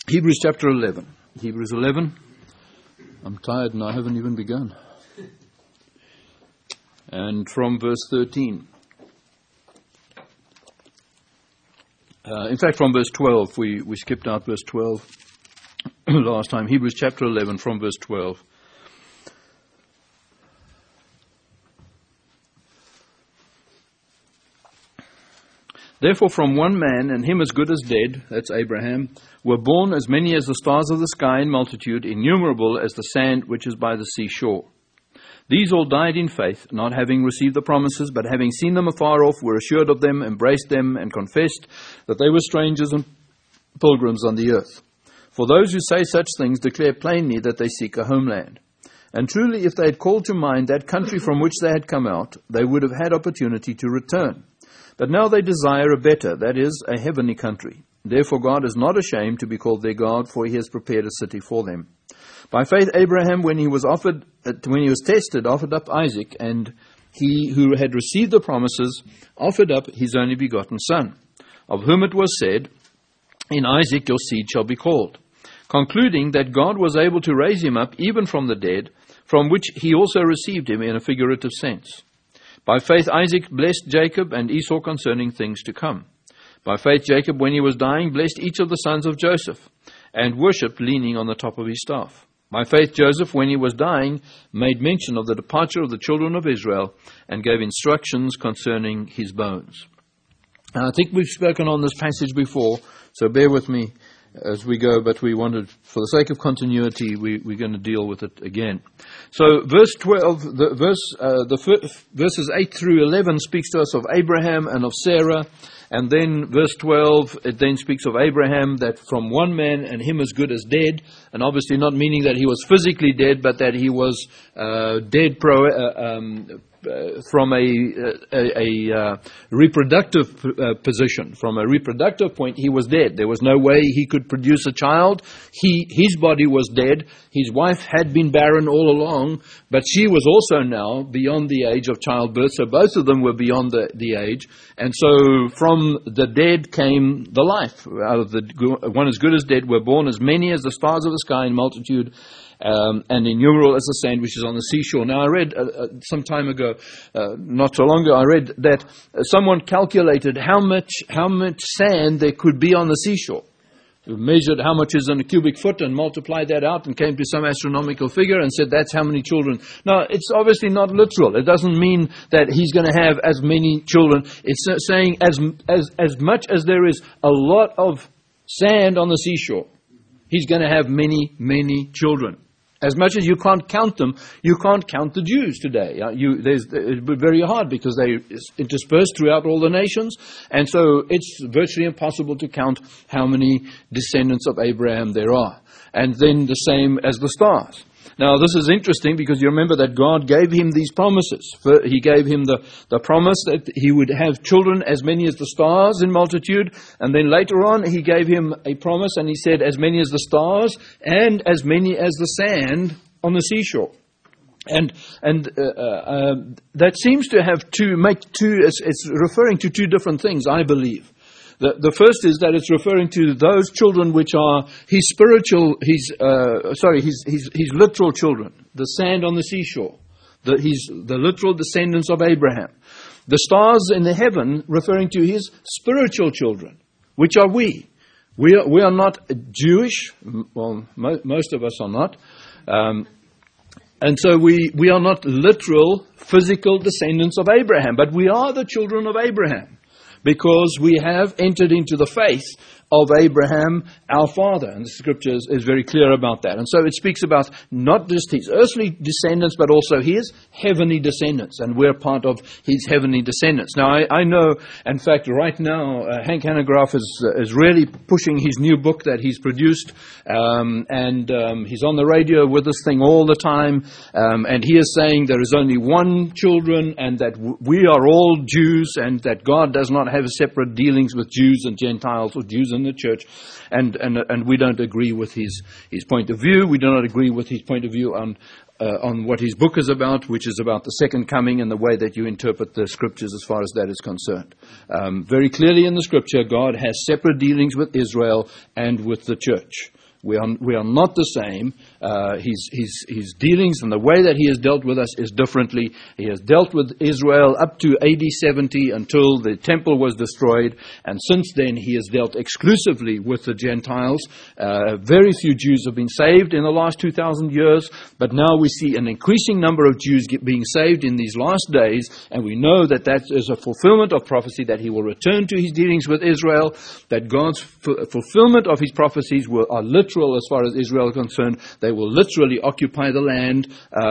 Hebrews chapter 11. Hebrews 11. I'm tired and I haven't even begun. And from verse 13. In fact, from verse 12. We skipped out verse 12 last time. Hebrews chapter 11 from verse 12. Therefore from one man, and him as good as dead, that's Abraham, were born as many as the stars of the sky in multitude, innumerable as the sand which is by the seashore. These all died in faith, not having received the promises, but having seen them afar off, were assured of them, embraced them, and confessed that they were strangers and pilgrims on the earth. For those who say such things declare plainly that they seek a homeland. And truly, if they had called to mind that country from which they had come out, they would have had opportunity to return. But now they desire a better, that is, a heavenly country. Therefore God is not ashamed to be called their God, for he has prepared a city for them. By faith Abraham, when he was tested, offered up Isaac, and he who had received the promises offered up his only begotten son, of whom it was said, in Isaac your seed shall be called, concluding that God was able to raise him up even from the dead, from which he also received him in a figurative sense. By faith Isaac blessed Jacob and Esau concerning things to come. By faith Jacob, when he was dying, blessed each of the sons of Joseph, and worshipped leaning on the top of his staff. By faith Joseph, when he was dying, made mention of the departure of the children of Israel, and gave instructions concerning his bones. And I think we've spoken on this passage before, so bear with me as we go, but we wanted, for the sake of continuity, we're going to deal with it again. So verse 12, verses 8 through 11 speaks to us of Abraham and of Sarah, and then verse 12, it then speaks of Abraham, that from one man and him as good as dead, and obviously not meaning that he was physically dead, but that he was dead from a reproductive position. From a reproductive point, he was dead. There was no way he could produce a child. His body was dead. His wife had been barren all along, but she was also now beyond the age of childbirth. So both of them were beyond the age. And so from the dead came the life. Out of the one as good as dead were born as many as the stars of the sky in multitude, and innumerable as the sand which is on the seashore. Now I read some time ago, not so long ago, I read that someone calculated how much sand there could be on the seashore. We measured how much is in a cubic foot and multiplied that out and came to some astronomical figure and said that's how many children. Now it's obviously not literal. It doesn't mean that he's going to have as many children. It's saying as much as there is a lot of sand on the seashore, he's going to have many, many children. As much as you can't count them, you can't count the Jews today. It's very hard because they interspersed throughout all the nations. And so it's virtually impossible to count how many descendants of Abraham there are. And then the same as the stars. Now, this is interesting because you remember that God gave him these promises. He gave him the promise that he would have children as many as the stars in multitude. And then later on, he gave him a promise and he said, as many as the stars and as many as the sand on the seashore. And that seems to have it's referring to two different things, I believe. The first is that it's referring to those children which are his literal children, the sand on the seashore, the literal descendants of Abraham. The stars in the heaven referring to his spiritual children, which are we. We are not Jewish. Well, most of us are not. And so we are not literal, physical descendants of Abraham, but we are the children of Abraham. Because we have entered into the faith of Abraham, our father. And the scripture is very clear about that. And so it speaks about not just his earthly descendants, but also his heavenly descendants. And we're part of his heavenly descendants. Now, I know, in fact, right now, Hank Hanegraaff is really pushing his new book that he's produced. And he's on the radio with this thing all the time. And he is saying there is only one children and that we are all Jews and that God does not have separate dealings with Jews and Gentiles or Jews and in the church, and we don't agree with his point of view. We do not agree with his point of view on what his book is about, which is about the second coming and the way that you interpret the scriptures as far as that is concerned. Very clearly in the scripture, God has separate dealings with Israel and with the church. We are not the same. His dealings and the way that he has dealt with us is differently. He has dealt with Israel up to AD 70 until the temple was destroyed. And since then, he has dealt exclusively with the Gentiles. Very few Jews have been saved in the last 2,000 years. But now we see an increasing number of Jews being saved in these last days. And we know that that is a fulfillment of prophecy, that he will return to his dealings with Israel, that God's fulfillment of his prophecies are literal as far as Israel is concerned. They will literally occupy the land,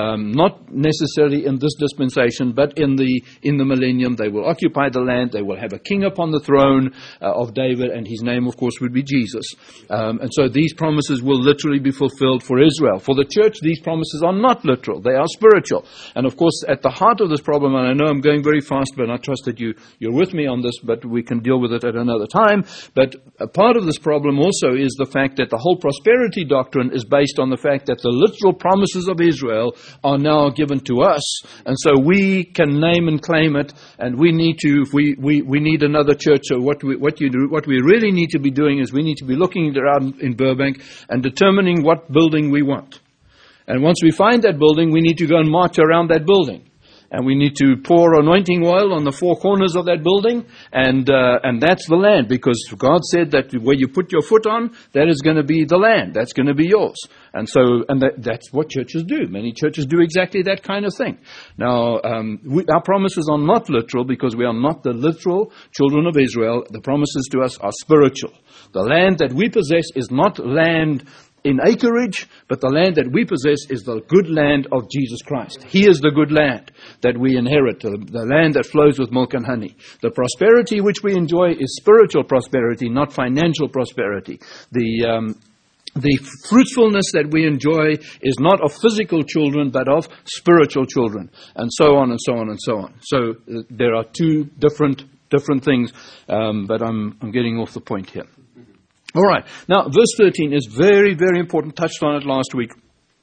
not necessarily in this dispensation, but in the millennium. They will occupy the land. They will have a king upon the throne of David, and his name, of course, would be Jesus. And so these promises will literally be fulfilled for Israel. For the church, these promises are not literal. They are spiritual. And of course, at the heart of this problem, and I know I'm going very fast, but I trust that you're with me on this, but we can deal with it at another time. But a part of this problem also is the fact that the whole prosperity doctrine is based on the fact that the literal promises of Israel are now given to us, and so we can name and claim it, and we need to, if we need another church. So what we really need to be doing is we need to be looking around in Burbank and determining what building we want. And once we find that building, we need to go and march around that building. And we need to pour anointing oil on the four corners of that building, and that's the land, because God said that where you put your foot on, that is going to be the land. That's going to be yours. And so, that's what churches do. Many churches do exactly that kind of thing. Now, our promises are not literal, because we are not the literal children of Israel. The promises to us are spiritual. The land that we possess is not land in acreage, but the land that we possess is the good land of Jesus Christ. He is the good land that we inherit, the land that flows with milk and honey. The prosperity which we enjoy is spiritual prosperity, not financial prosperity. The fruitfulness that we enjoy is not of physical children, but of spiritual children, and so on and so on and so on. So there are two different things, but I'm getting off the point here. All right. Now, verse 13 is very, very important. Touched on it last week.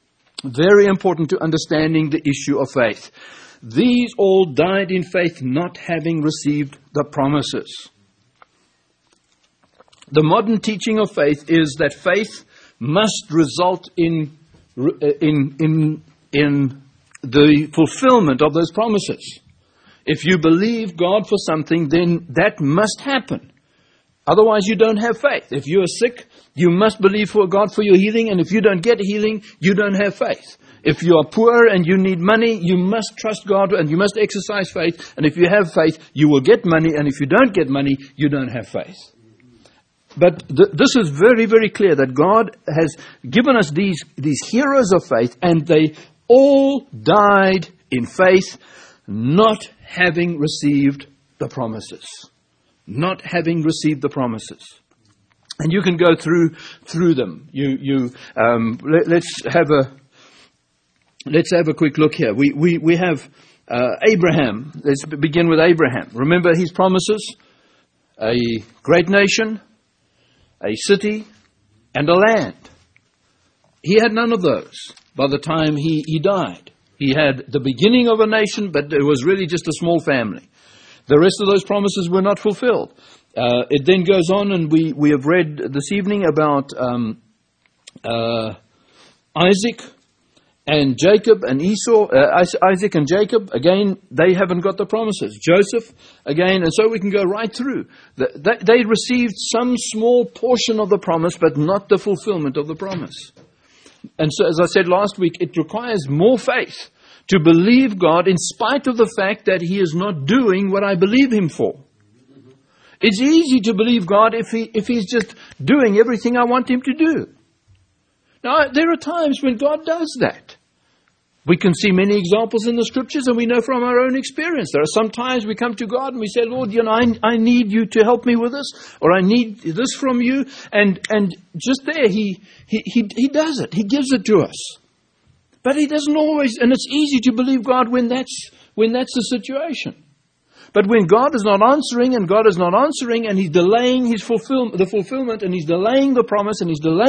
Very important to understanding the issue of faith. These all died in faith, not having received the promises. The modern teaching of faith is that faith must result in the fulfillment of those promises. If you believe God for something, then that must happen. Otherwise, you don't have faith. If you are sick, you must believe for God for your healing. And if you don't get healing, you don't have faith. If you are poor and you need money, you must trust God and you must exercise faith. And if you have faith, you will get money. And if you don't get money, you don't have faith. But this is very, very clear that God has given us these heroes of faith, and they all died in faith, not having received the promises. Not having received the promises. And you can go through them. Let's have a quick look here. We have Abraham. Let's begin with Abraham. Remember his promises: a great nation, a city, and a land. He had none of those by the time he died. He had the beginning of a nation, but it was really just a small family. The rest of those promises were not fulfilled. It then goes on, and we have read this evening about Isaac and Jacob and Esau. Isaac and Jacob, again, they haven't got the promises. Joseph, again, and so we can go right through. They received some small portion of the promise, but not the fulfillment of the promise. And so, as I said last week, it requires more faith to believe God in spite of the fact that He is not doing what I believe Him for. It's easy to believe God if He's just doing everything I want Him to do. Now, there are times when God does that. We can see many examples in the Scriptures, and we know from our own experience. There are some times we come to God and we say, Lord, I need you to help me with this, or I need this from you. And just there, He does it. He gives it to us. But He doesn't always, and it's easy to believe God when that's the situation. But when God is not answering, and He's delaying the fulfillment, and He's delaying the promise,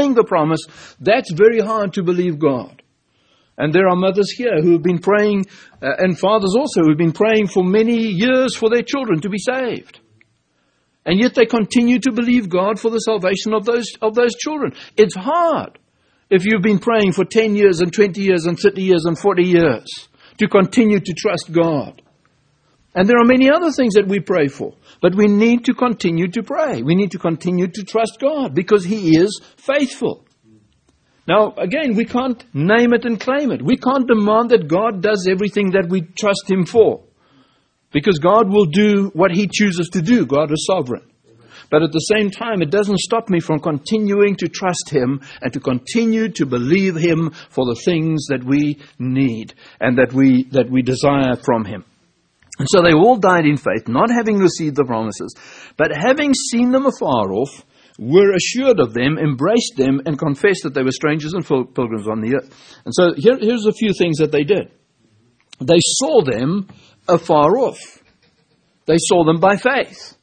that's very hard to believe God. And there are mothers here who have been praying, and fathers also, who have been praying for many years for their children to be saved. And yet they continue to believe God for the salvation of those children. It's hard if you've been praying for 10 years and 20 years and 30 years and 40 years to continue to trust God. And there are many other things that we pray for. But we need to continue to pray. We need to continue to trust God because He is faithful. Now, again, we can't name it and claim it. We can't demand that God does everything that we trust Him for. Because God will do what He chooses to do. God is sovereign. But at the same time, it doesn't stop me from continuing to trust Him and to continue to believe Him for the things that we need and that we desire from Him. And so they all died in faith, not having received the promises, but having seen them afar off, were assured of them, embraced them, and confessed that they were strangers and pilgrims on the earth. And so here's a few things that they did. They saw them afar off. They saw them by faith.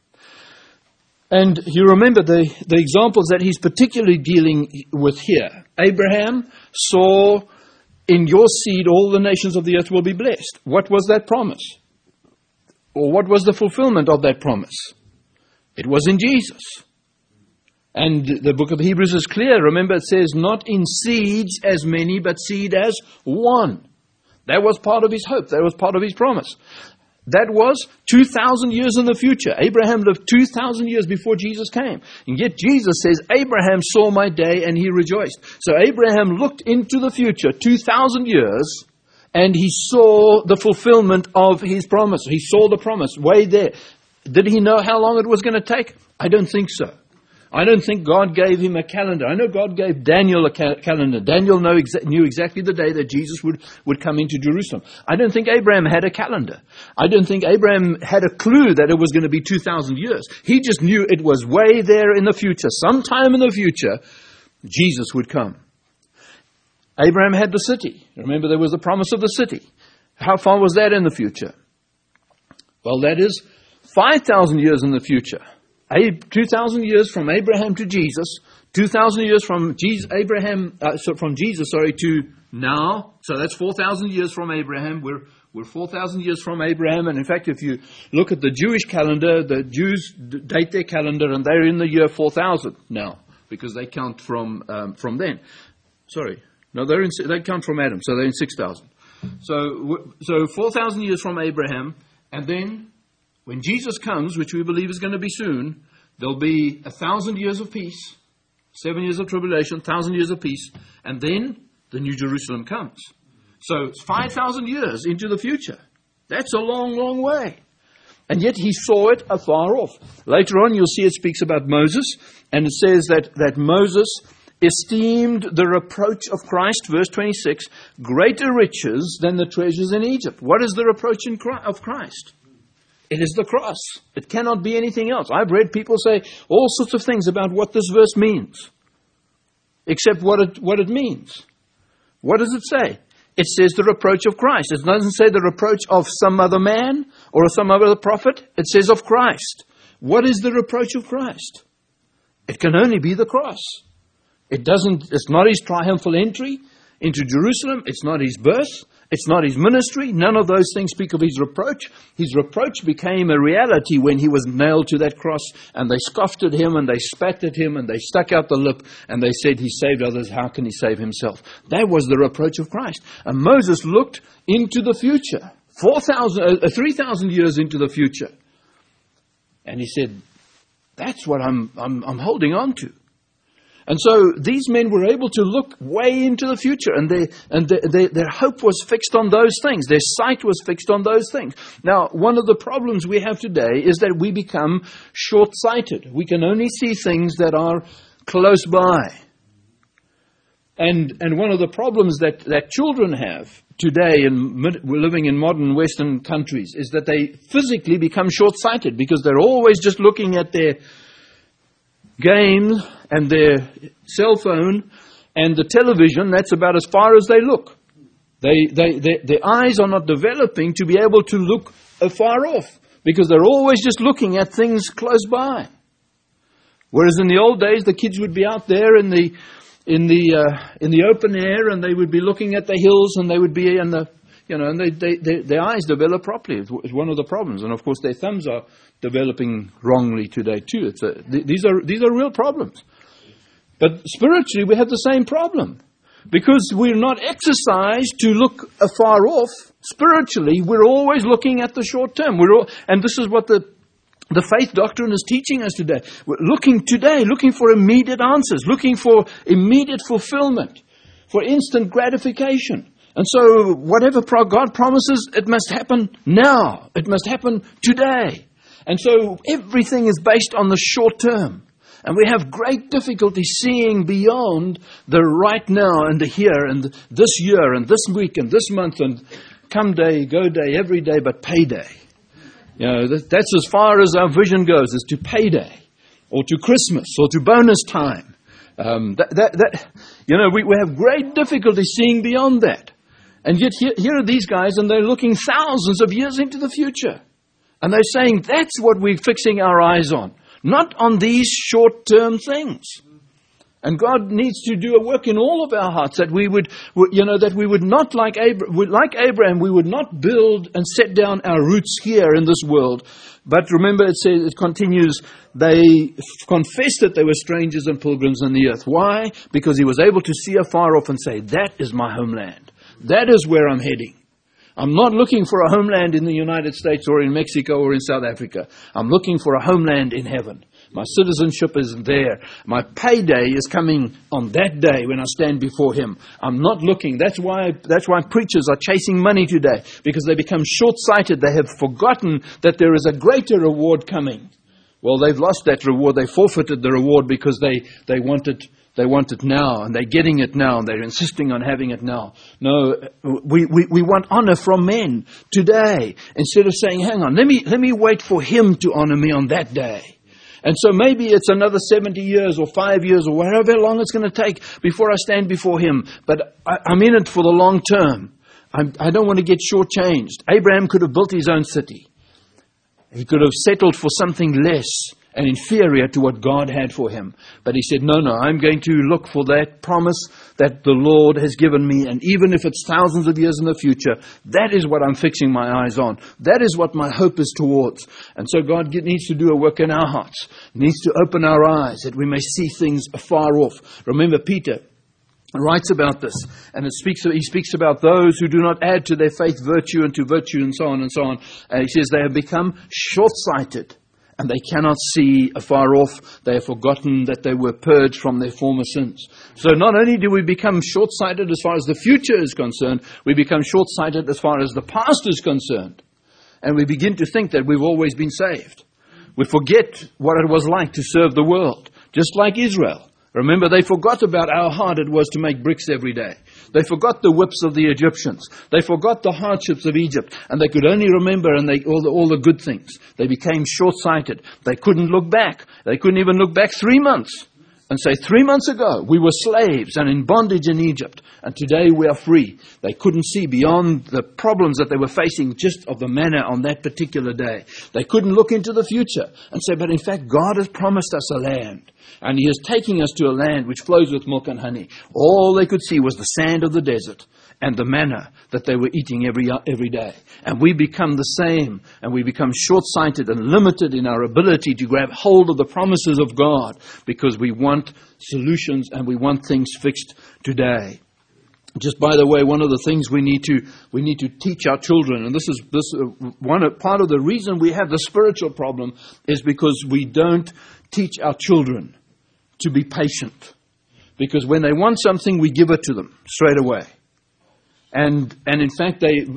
And you remember the examples that he's particularly dealing with here. Abraham saw, in your seed all the nations of the earth will be blessed. What was that promise? Or what was the fulfillment of that promise? It was in Jesus. And the book of Hebrews is clear. Remember, it says, not in seeds as many, but seed as one. That was part of his hope. That was part of his promise. That was 2,000 years in the future. Abraham lived 2,000 years before Jesus came. And yet Jesus says, Abraham saw my day and he rejoiced. So Abraham looked into the future 2,000 years and he saw the fulfillment of his promise. He saw the promise way there. Did he know how long it was going to take? I don't think so. I don't think God gave him a calendar. I know God gave Daniel a calendar. Daniel knew exactly the day that Jesus would come into Jerusalem. I don't think Abraham had a calendar. I don't think Abraham had a clue that it was going to be 2,000 years. He just knew it was way there in the future. Sometime in the future, Jesus would come. Abraham had the city. Remember, there was the promise of the city. How far was that in the future? Well, that is 5,000 years in the future. 2,000 years from Abraham to Jesus, 2,000 years from Jesus to now. So that's 4,000 years from Abraham. We're 4,000 years from Abraham. And in fact, if you look at the Jewish calendar, the Jews date their calendar and they're in the year 4,000 now because they count from then. Sorry. No, they count from Adam. So they're in 6,000. So 4,000 years from Abraham. And then when Jesus comes, which we believe is going to be soon, there'll be 1,000 years of peace, 7 years of tribulation, 1,000 years of peace, and then the New Jerusalem comes. So it's 5,000 years into the future. That's a long, long way. And yet he saw it afar off. Later on you'll see it speaks about Moses, and it says that Moses esteemed the reproach of Christ, verse 26, greater riches than the treasures in Egypt. What is the reproach of Christ? It is the cross. It cannot be anything else. I've read people say all sorts of things about what this verse means, except what it means. What does it say? It says the reproach of Christ. It doesn't say the reproach of some other man or some other prophet. It says of Christ. What is the reproach of Christ? It can only be the cross. It's not his triumphal entry into Jerusalem. It's not his birth. It's not his ministry. None of those things speak of his reproach. His reproach became a reality when he was nailed to that cross and they scoffed at him and they spat at him and they stuck out the lip and they said he saved others. How can he save himself? That was the reproach of Christ. And Moses looked into the future, 3,000 years into the future. And he said, that's what I'm holding on to. And so these men were able to look way into the future, and their hope was fixed on those things. Their sight was fixed on those things. Now, one of the problems we have today is that we become short-sighted. We can only see things that are close by. And one of the problems that children have today, living in modern Western countries, is that they physically become short-sighted because they're always just looking at their game and their cell phone and the television. That's about as far as they look. Their eyes are not developing to be able to look afar off. because they're always just looking at things close by. Whereas in the old days, the kids would be out there in the open air, and they would be looking at the hills, and they would be in the, and their eyes develop properly. It's one of the problems, and of course their thumbs are developing wrongly today too. These are real problems. But spiritually, we have the same problem. Because we're not exercised to look afar off, spiritually, we're always looking at the short term. And this is what the faith doctrine is teaching us today. We're looking for immediate answers, looking for immediate fulfillment, for instant gratification. And so whatever God promises, it must happen now. It must happen today. And so everything is based on the short term. And we have great difficulty seeing beyond the right now and the here and this year and this week and this month and come day, go day, every day but payday. That's as far as our vision goes, is to payday or to Christmas or to bonus time. We have great difficulty seeing beyond that. And yet here are these guys, and they're looking thousands of years into the future. And they're saying that's what we're fixing our eyes on. Not on these short-term things. And God needs to do a work in all of our hearts, that we would not, like Abraham, we would not build and set down our roots here in this world. But remember, it continues, they confessed that they were strangers and pilgrims on the earth. Why? Because he was able to see afar off and say, that is my homeland. That is where I'm heading. I'm not looking for a homeland in the United States or in Mexico or in South Africa. I'm looking for a homeland in heaven. My citizenship is there. My payday is coming on that day when I stand before Him. I'm not looking. That's why preachers are chasing money today, because they become short-sighted. They have forgotten that there is a greater reward coming. Well, they've lost that reward. They forfeited the reward because they want it now, and they're getting it now, and they're insisting on having it now. No, we want honor from men today, instead of saying, hang on, let me wait for Him to honor me on that day. And so maybe it's another 70 years or 5 years or however long it's going to take before I stand before Him. But I'm in it for the long term. I don't want to get shortchanged. Abraham could have built his own city. He could have settled for something less and inferior to what God had for him. But he said, no, I'm going to look for that promise that the Lord has given me. And even if it's thousands of years in the future, that is what I'm fixing my eyes on. That is what my hope is towards. And so God needs to do a work in our hearts. He needs to open our eyes that we may see things afar off. Remember, Peter writes about this, and he speaks about those who do not add to their faith virtue and to virtue and so on and so on. And he says they have become short-sighted. And they cannot see afar off. They have forgotten that they were purged from their former sins. So not only do we become short-sighted as far as the future is concerned, we become short-sighted as far as the past is concerned. And we begin to think that we've always been saved. We forget what it was like to serve the world, just like Israel. Remember, they forgot about how hard it was to make bricks every day. They forgot the whips of the Egyptians. They forgot the hardships of Egypt. And they could only remember all the good things. They became short-sighted. They couldn't look back. They couldn't even look back 3 months and say, 3 months ago, we were slaves and in bondage in Egypt. And today we are free. They couldn't see beyond the problems that they were facing just of the manna on that particular day. They couldn't look into the future and say, but in fact, God has promised us a land. And He is taking us to a land which flows with milk and honey. All they could see was the sand of the desert and the manna that they were eating every day. And we become the same, and we become short-sighted and limited in our ability to grab hold of the promises of God, because we want solutions and we want things fixed today. Just by the way, one of the things we need to teach our children, and this is part of the reason we have the spiritual problem, is because we don't teach our children to be patient. Because when they want something, we give it to them straight away. And in fact,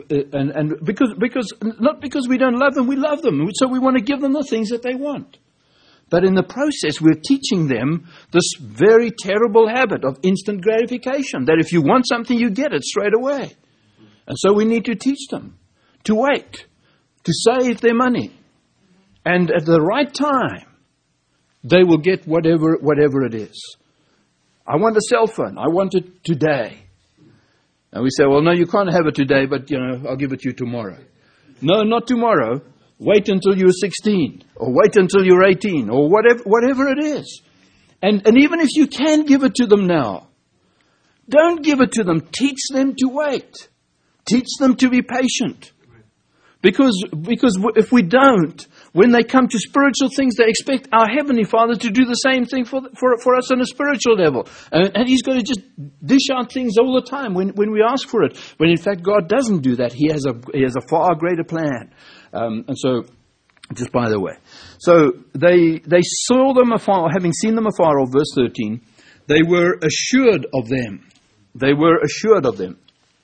because not because we don't love them, we love them. So we want to give them the things that they want. But in the process, we're teaching them this very terrible habit of instant gratification, that if you want something, you get it straight away. And so we need to teach them to wait, to save their money. And at the right time, they will get whatever it is. I want a cell phone. I want it today. And we say, well, no, you can't have it today, but, I'll give it to you tomorrow. No, not tomorrow. Wait until you're 16, or wait until you're 18, or whatever it is. And even if you can give it to them now, don't give it to them. Teach them to wait. Teach them to be patient. Because if we don't, when they come to spiritual things, they expect our Heavenly Father to do the same thing for us on a spiritual level. And He's going to just dish out things all the time when we ask for it. When in fact God doesn't do that. He has a far greater plan. And so, just by the way. So they saw them afar, having seen them afar off, verse 13, they were assured of them. They were assured of them.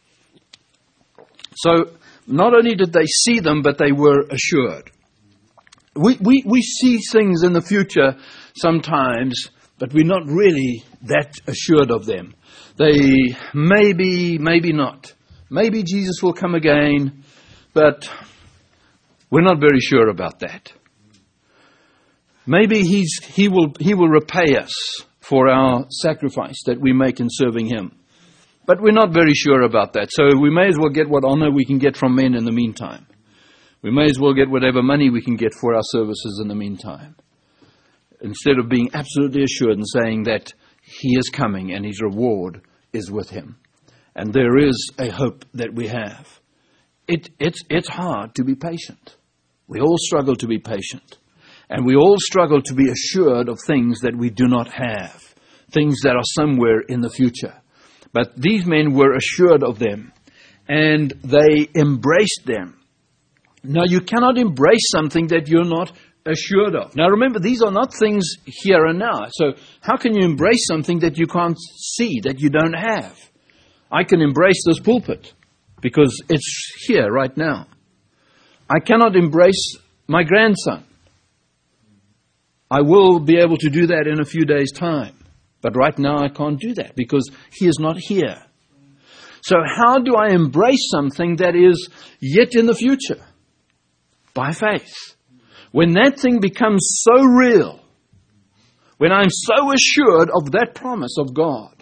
So, not only did they see them, but they were assured. We see things in the future sometimes, but we're not really that assured of them. They maybe not. Maybe Jesus will come again, but we're not very sure about that. Maybe he will repay us for our sacrifice that we make in serving Him. But we're not very sure about that. So we may as well get what honor we can get from men in the meantime. We may as well get whatever money we can get for our services in the meantime. Instead of being absolutely assured and saying that He is coming and His reward is with Him. And there is a hope that we have. It's hard to be patient. We all struggle to be patient. And we all struggle to be assured of things that we do not have. Things that are somewhere in the future. But these men were assured of them, and they embraced them. Now, you cannot embrace something that you're not assured of. Now, remember, these are not things here and now. So how can you embrace something that you can't see, that you don't have? I can embrace this pulpit because it's here right now. I cannot embrace my grandson. I will be able to do that in a few days' time. But right now I can't do that because he is not here. So how do I embrace something that is yet in the future? By faith. When that thing becomes so real, when I'm so assured of that promise of God,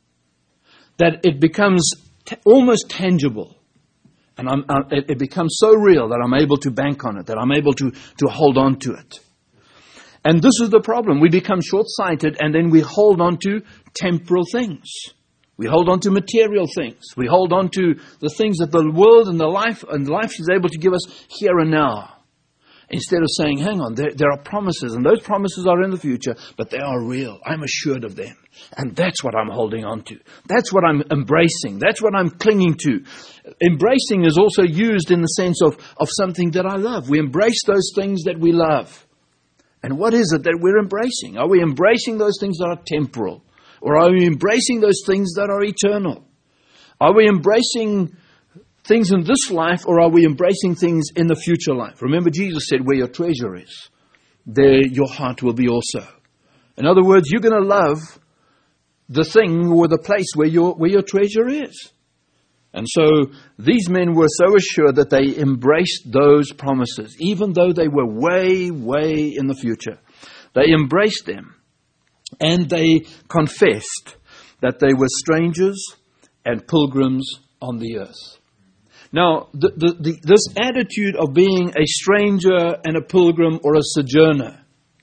that it becomes almost tangible, and it becomes so real that I'm able to bank on it, that I'm able to hold on to it. And this is the problem. We become short-sighted and then we hold on to temporal things. We hold on to material things. We hold on to the things that the world and life is able to give us here and now. Instead of saying, hang on, there are promises, and those promises are in the future, but they are real. I'm assured of them. And that's what I'm holding on to. That's what I'm embracing. That's what I'm clinging to. Embracing is also used in the sense of something that I love. We embrace those things that we love. And what is it that we're embracing? Are we embracing those things that are temporal? Or are we embracing those things that are eternal? Are we embracing things in this life, or are we embracing things in the future life? Remember, Jesus said, where your treasure is, there your heart will be also. In other words, you're going to love the thing or the place where your treasure is. And so these men were so assured that they embraced those promises, even though they were way, way in the future. They embraced them, and they confessed that they were strangers and pilgrims on the earth. Now, this attitude of being a stranger and a pilgrim or a sojourner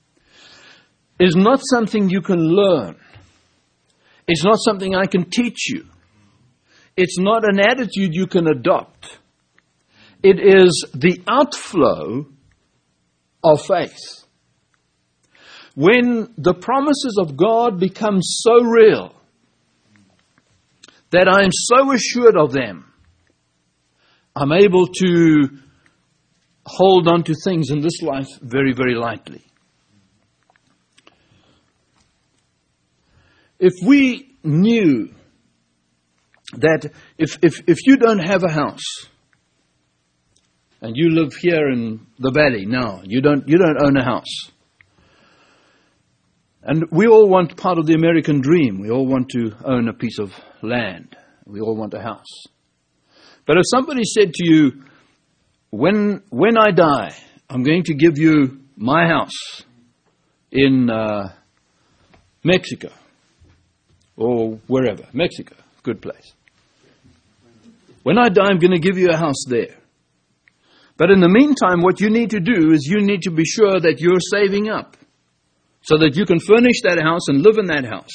is not something you can learn. It's not something I can teach you. It's not an attitude you can adopt. It is the outflow of faith. When the promises of God become so real that I am so assured of them, I'm able to hold on to things in this life very, very lightly. If we knew that if you don't have a house and you live here in the valley now, you don't own a house. And we all want part of the American dream. We all want to own a piece of land. We all want a house. But if somebody said to you, when I die, I'm going to give you my house in Mexico or wherever, Mexico, good place. When I die, I'm going to give you a house there. But in the meantime, what you need to do is you need to be sure that you're saving up so that you can furnish that house and live in that house.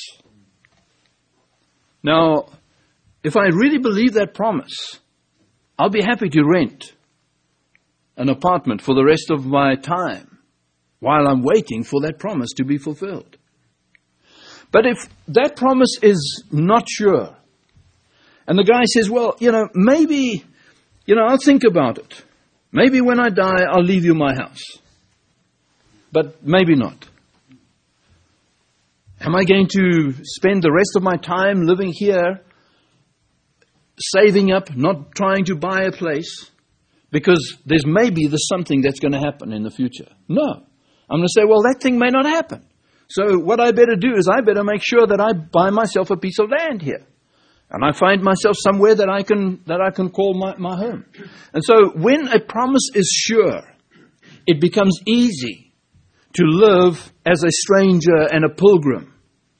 Now, if I really believe that promise, I'll be happy to rent an apartment for the rest of my time while I'm waiting for that promise to be fulfilled. But if that promise is not sure, and the guy says, well, maybe, I'll think about it. Maybe when I die, I'll leave you my house. But maybe not. Am I going to spend the rest of my time living here, saving up, not trying to buy a place? Because there's something that's going to happen in the future. No. I'm going to say, well, that thing may not happen. So what I better do is I better make sure that I buy myself a piece of land here. And I find myself somewhere that I can call my home. And so when a promise is sure, it becomes easy to live as a stranger and a pilgrim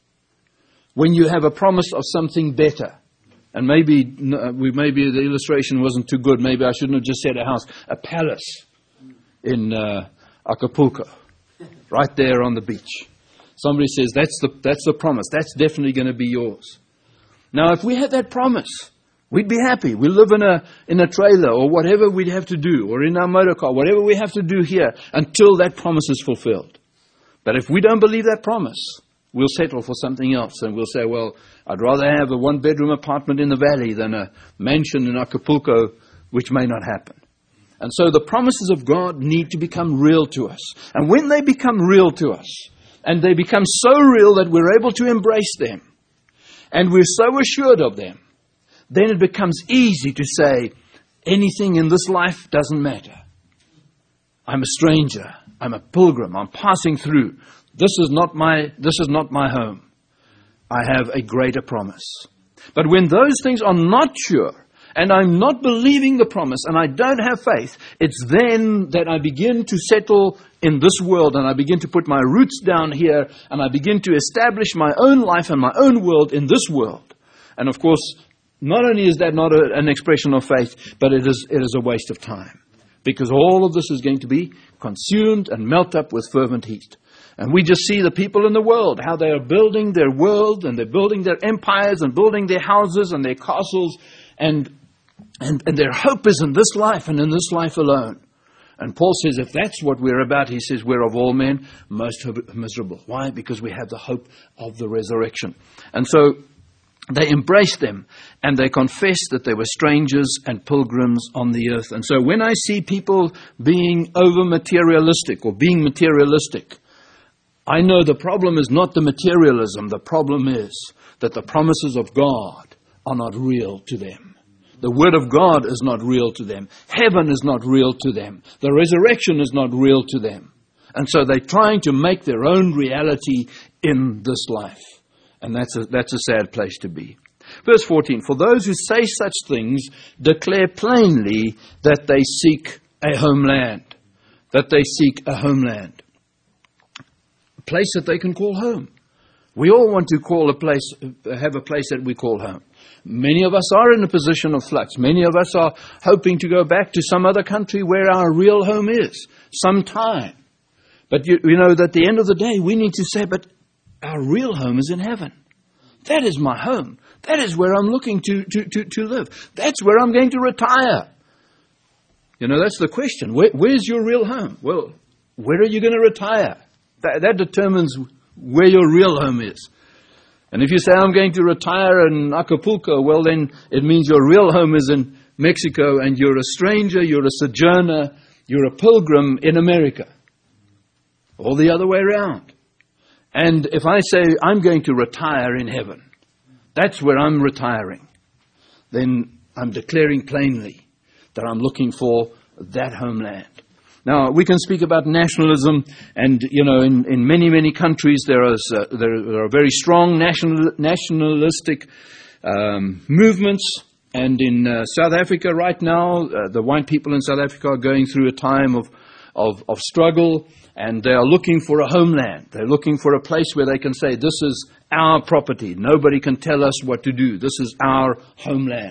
when you have a promise of something better. And maybe the illustration wasn't too good. Maybe I shouldn't have just said a house, a palace in Acapulco, right there on the beach. Somebody says, that's the promise. That's definitely going to be yours. Now, if we had that promise, we'd be happy. We live in a trailer or whatever we'd have to do, or in our motor car, whatever we have to do here until that promise is fulfilled. But if we don't believe that promise, we'll settle for something else, and we'll say, well, I'd rather have a one-bedroom apartment in the valley than a mansion in Acapulco, which may not happen. And so the promises of God need to become real to us. And when they become real to us, and they become so real that we're able to embrace them, and we're so assured of them, then it becomes easy to say, anything in this life doesn't matter. I'm a stranger. I'm a pilgrim. I'm passing through. This is not my home. I have a greater promise. But when those things are not sure, and I'm not believing the promise, and I don't have faith, it's then that I begin to settle in this world, and I begin to put my roots down here, and I begin to establish my own life and my own world in this world. And of course, not only is that not an expression of faith, but it is a waste of time. Because all of this is going to be consumed and melt up with fervent heat. And we just see the people in the world, how they are building their world, and they're building their empires, and building their houses and their castles, and their hope is in this life and in this life alone. And Paul says, if that's what we're about, he says, we're of all men most miserable. Why? Because we have the hope of the resurrection. And so they embraced them, and they confessed that they were strangers and pilgrims on the earth. And so when I see people being over-materialistic or being materialistic, I know the problem is not the materialism. The problem is that the promises of God are not real to them. The Word of God is not real to them. Heaven is not real to them. The resurrection is not real to them. And so they're trying to make their own reality in this life. And that's a sad place to be. Verse 14, for those who say such things declare plainly that they seek a homeland. That they seek a homeland. A place that they can call home. We all want to have a place that we call home. Many of us are in a position of flux. Many of us are hoping to go back to some other country where our real home is, sometime. But you know, at the end of the day, we need to say, but our real home is in heaven. That is my home. That is where I'm looking to live. That's where I'm going to retire. You know, that's the question. Where's your real home? Well, where are you going to retire? That determines where your real home is. And if you say, I'm going to retire in Acapulco, well, then it means your real home is in Mexico, and you're a stranger, you're a sojourner, you're a pilgrim in America. Or the other way around. And if I say, I'm going to retire in heaven, that's where I'm retiring, then I'm declaring plainly that I'm looking for that homeland. Now, we can speak about nationalism, and, you know, in many, many countries there are very strong nationalistic movements, and in South Africa right now, the white people in South Africa are going through a time of struggle, and they are looking for a homeland. They're looking for a place where they can say, this is our property. Nobody can tell us what to do. This is our homeland.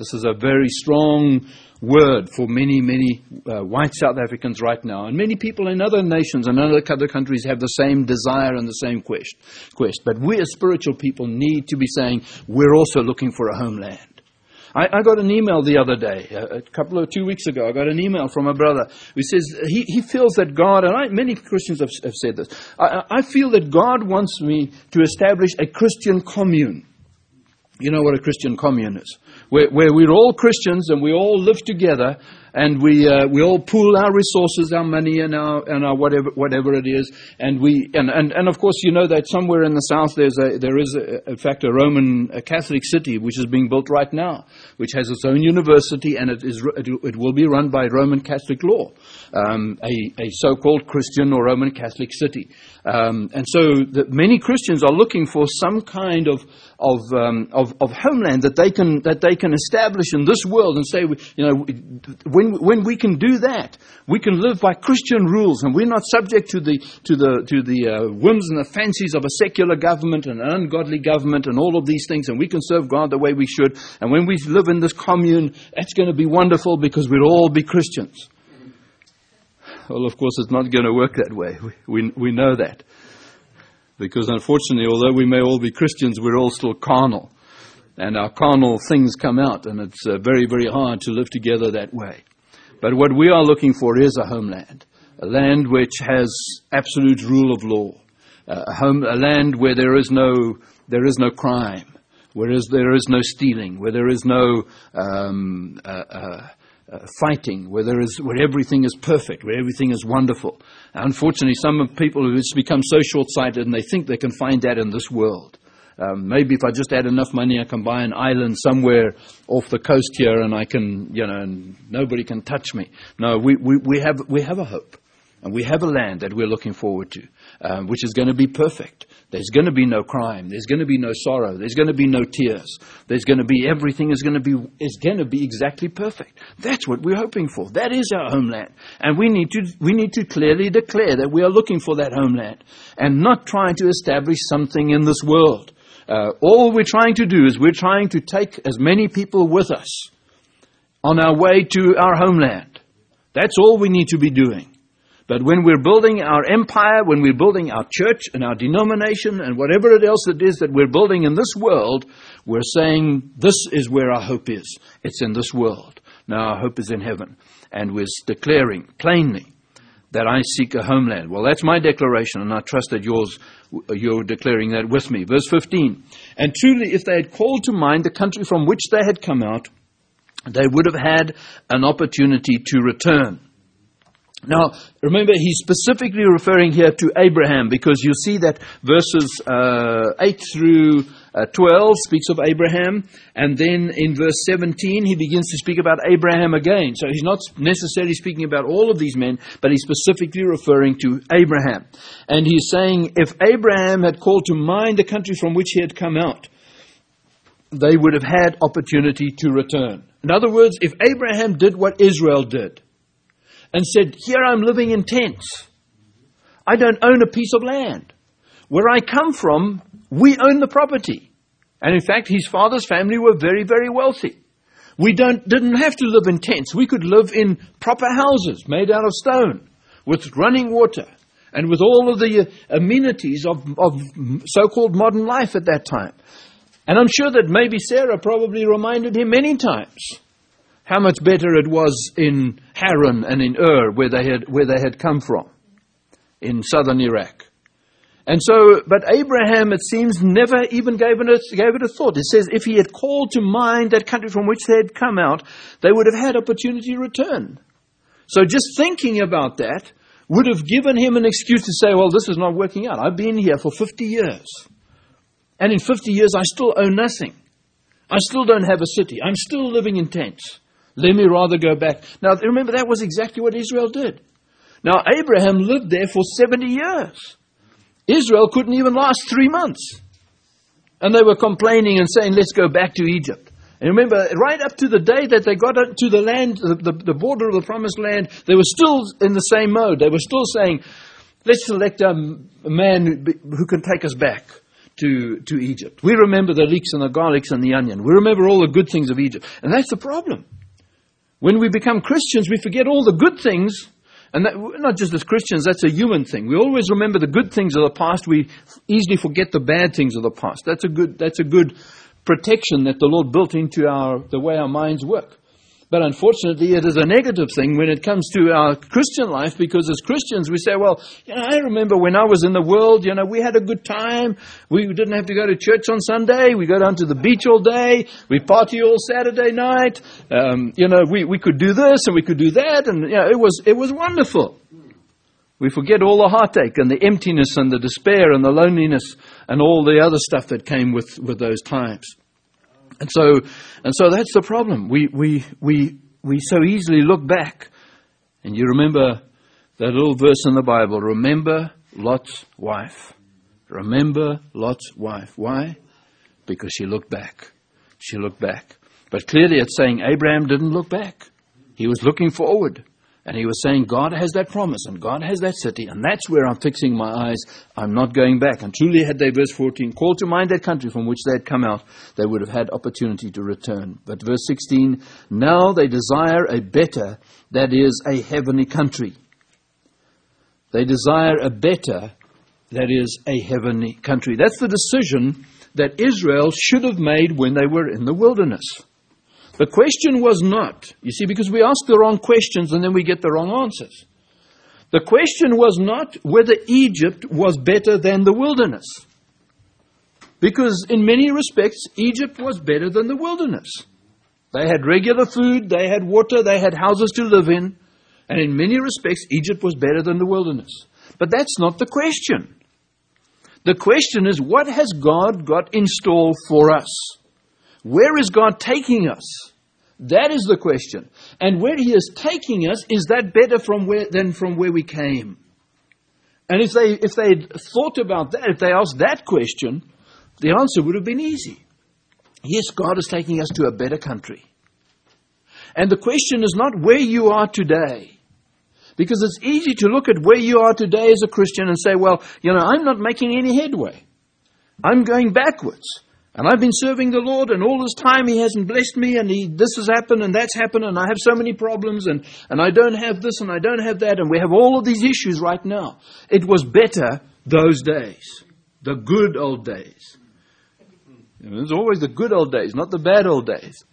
This is a very strong word for many, many white South Africans right now. And many people in other nations and other countries have the same desire and the same quest. But we as spiritual people need to be saying, we're also looking for a homeland. I got an email the other day, 2 weeks ago. I got an email from a brother who says he feels that God, and many Christians have said this, I feel that God wants me to establish a Christian commune. You know what a Christian commune is? Where we're all Christians and we all live together and we all pool our resources, our money and our whatever it is, and of course you know that somewhere in the south there is in fact a Roman Catholic city which is being built right now, which has its own university, and it will be run by Roman Catholic law, a so-called Christian or Roman Catholic city, and so many Christians are looking for some kind of homeland that they can establish in this world, and say, you know, when we can do that, we can live by Christian rules, and we're not subject to the whims and the fancies of a secular government and an ungodly government and all of these things, and we can serve God the way we should. And when we live in this commune, that's going to be wonderful because we'll all be Christians. Well, of course, it's not going to work that way. We know that. Because unfortunately, although we may all be Christians, we're all still carnal. And our carnal things come out, and it's very, very hard to live together that way. But what we are looking for is a homeland. A land which has absolute rule of law. A land where there is no crime. Where there is no stealing. Where there is no fighting, where everything is perfect, where everything is wonderful. Unfortunately, some people have just become so short-sighted and they think they can find that in this world. Maybe if I just add enough money, I can buy an island somewhere off the coast here, and I can, and nobody can touch me. No, we have a hope, and we have a land that we're looking forward to, which is going to be perfect. There's going to be no crime. There's going to be no sorrow. There's going to be no tears. There's going to be everything is going to be exactly perfect. That's what we're hoping for. That is our homeland, and we need to clearly declare that we are looking for that homeland, and not trying to establish something in this world. All we're trying to do is we're trying to take as many people with us on our way to our homeland. That's all we need to be doing. But when we're building our empire, when we're building our church and our denomination and whatever else it is that we're building in this world, we're saying this is where our hope is. It's in this world. Now our hope is in heaven. And we're declaring plainly that I seek a homeland. Well, that's my declaration, and I trust that you're declaring that with me. Verse 15. And truly, if they had called to mind the country from which they had come out, they would have had an opportunity to return. Now, remember, he's specifically referring here to Abraham, because you see that verses 8 through 12 speaks of Abraham, and then in verse 17 he begins to speak about Abraham again. So he's not necessarily speaking about all of these men, but he's specifically referring to Abraham. And he's saying, if Abraham had called to mind the country from which he had come out, they would have had opportunity to return. In other words, if Abraham did what Israel did, and said, here I'm living in tents. I don't own a piece of land. Where I come from, we own the property. And in fact, his father's family were very, very wealthy. We didn't have to live in tents. We could live in proper houses made out of stone, with running water, and with all of the amenities of so-called modern life at that time. And I'm sure that maybe Sarah probably reminded him many times how much better it was in Haran and in Ur, where they had come from, in southern Iraq. And so, but Abraham, it seems, never even gave it a thought. It says, if he had called to mind that country from which they had come out, they would have had opportunity to return. So just thinking about that would have given him an excuse to say, well, this is not working out. I've been here for 50 years. And in 50 years, I still own nothing. I still don't have a city. I'm still living in tents. Let me rather go back. Now, remember, that was exactly what Israel did. Now, Abraham lived there for 70 years. Israel couldn't even last 3 months. And they were complaining and saying, let's go back to Egypt. And remember, right up to the day that they got to the land, the border of the promised land, they were still in the same mode. They were still saying, let's select a man who can take us back to Egypt. We remember the leeks and the garlics and the onion. We remember all the good things of Egypt. And that's the problem. When we become Christians, we forget all the good things. And that, not just as Christians, that's a human thing. We always remember the good things of the past. We easily forget the bad things of the past. That's a good protection that the Lord built into the way our minds work. But unfortunately, it is a negative thing when it comes to our Christian life, because as Christians, we say, well, I remember when I was in the world, we had a good time. We didn't have to go to church on Sunday. We go down to the beach all day. We party all Saturday night. We could do this and we could do that. And, it was wonderful. We forget all the heartache and the emptiness and the despair and the loneliness and all the other stuff that came with those times. And so that's the problem. We so easily look back. And you remember that little verse in the Bible, remember Lot's wife. Remember Lot's wife. Why? Because she looked back. She looked back. But clearly it's saying Abraham didn't look back. He was looking forward. And he was saying, God has that promise and God has that city, and that's where I'm fixing my eyes. I'm not going back. And truly had they, verse 14, called to mind that country from which they had come out, they would have had opportunity to return. But verse 16, now they desire a better, that is, a heavenly country. They desire a better, that is, a heavenly country. That's the decision that Israel should have made when they were in the wilderness. The question was not, you see, because we ask the wrong questions and then we get the wrong answers. The question was not whether Egypt was better than the wilderness. Because in many respects, Egypt was better than the wilderness. They had regular food, they had water, they had houses to live in. And in many respects, Egypt was better than the wilderness. But that's not the question. The question is, what has God got in store for us? Where is God taking us? That is the question. And where He is taking us, is that better than from where we came? And if they thought about that, if they asked that question, the answer would have been easy. Yes, God is taking us to a better country. And the question is not where you are today. Because it's easy to look at where you are today as a Christian and say, well, I'm not making any headway. I'm going backwards. And I've been serving the Lord, and all this time He hasn't blessed me, and this has happened, and that's happened, and I have so many problems, and I don't have this, and I don't have that, and we have all of these issues right now. It was better those days, the good old days. There's always the good old days, not the bad old days.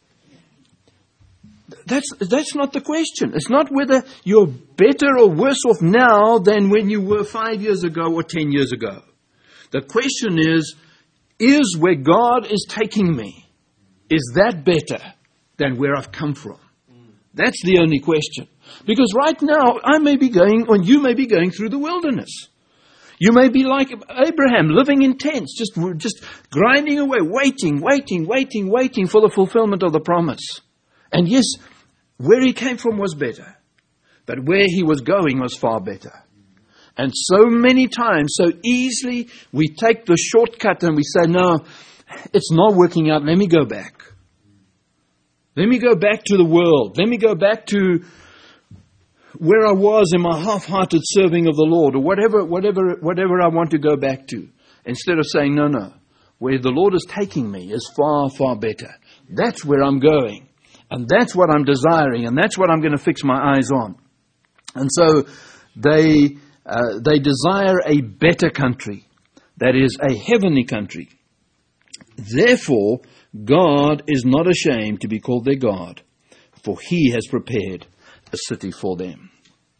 That's not the question. It's not whether you're better or worse off now than when you were 5 years ago or 10 years ago. The question is where God is taking me, is that better than where I've come from? That's the only question. Because right now, I may be going, or you may be going through the wilderness. You may be like Abraham, living in tents, just grinding away, waiting for the fulfillment of the promise. And yes, where he came from was better, but where he was going was far better. And so many times, so easily, we take the shortcut and we say, no, it's not working out. Let me go back. Let me go back to the world. Let me go back to where I was in my half-hearted serving of the Lord, or whatever I want to go back to. Instead of saying, no, where the Lord is taking me is far, far better. That's where I'm going. And that's what I'm desiring. And that's what I'm going to fix my eyes on. And so they desire a better country, that is, a heavenly country. Therefore, God is not ashamed to be called their God, for He has prepared a city for them.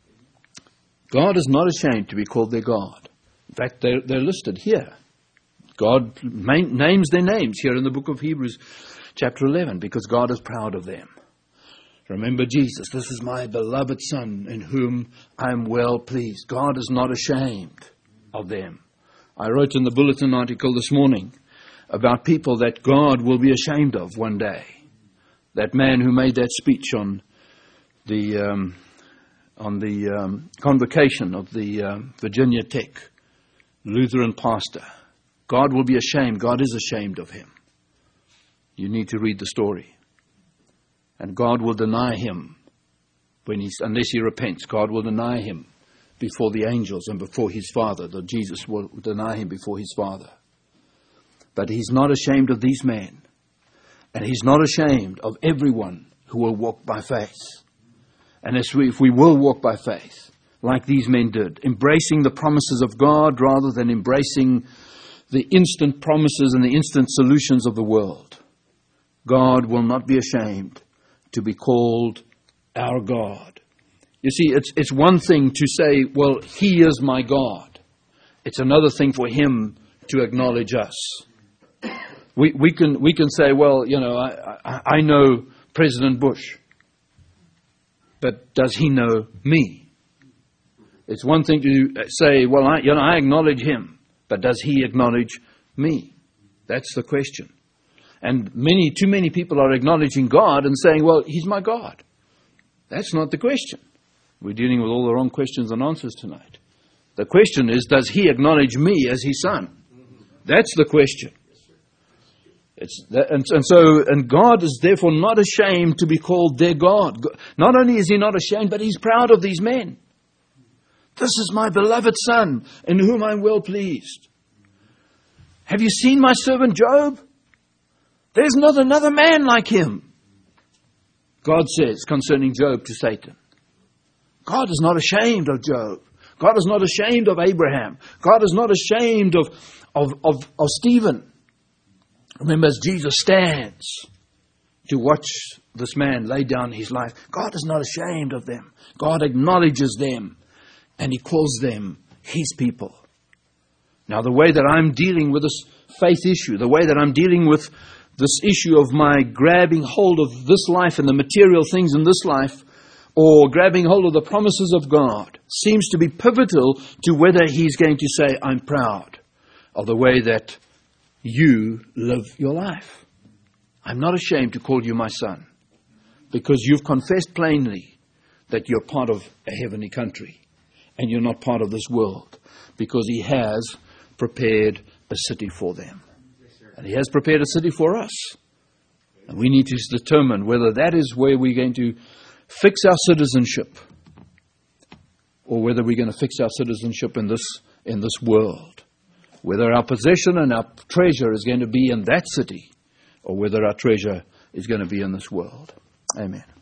God is not ashamed to be called their God. In fact, they're listed here. God names their names here in the book of Hebrews, chapter 11, because God is proud of them. Remember Jesus, this is my beloved Son in whom I am well pleased. God is not ashamed of them. I wrote in the bulletin article this morning about people that God will be ashamed of one day. That man who made that speech on the convocation of the Virginia Tech Lutheran pastor. God will be ashamed. God is ashamed of him. You need to read the story. And God will deny him unless he repents. God will deny him before the angels and before his Father. That Jesus will deny him before his Father. But He's not ashamed of these men. And He's not ashamed of everyone who will walk by faith. And if we will walk by faith, like these men did, embracing the promises of God rather than embracing the instant promises and the instant solutions of the world, God will not be ashamed to be called our God. You see, it's one thing to say, well, He is my God. It's another thing for Him to acknowledge us. We can say, well, I know President Bush, but does he know me? It's one thing to say, well, I acknowledge him, but does he acknowledge me? That's the question. And too many people are acknowledging God and saying, well, He's my God. That's not the question. We're dealing with all the wrong questions and answers tonight. The question is, does He acknowledge me as His Son? That's the question. And God is therefore not ashamed to be called their God. Not only is He not ashamed, but He's proud of these men. This is my beloved Son, in whom I'm well pleased. Have you seen my servant Job? There's not another man like him. God says concerning Job to Satan. God is not ashamed of Job. God is not ashamed of Abraham. God is not ashamed of Stephen. Remember, as Jesus stands to watch this man lay down his life, God is not ashamed of them. God acknowledges them, and He calls them His people. Now, the way that I'm dealing with this faith issue, the way that I'm dealing with this issue of my grabbing hold of this life and the material things in this life, or grabbing hold of the promises of God, seems to be pivotal to whether He's going to say, I'm proud of the way that you live your life. I'm not ashamed to call you my son, because you've confessed plainly that you're part of a heavenly country and you're not part of this world, because He has prepared a city for them. And He has prepared a city for us. And we need to determine whether that is where we're going to fix our citizenship, or whether we're going to fix our citizenship in this world. Whether our possession and our treasure is going to be in that city, or whether our treasure is going to be in this world. Amen.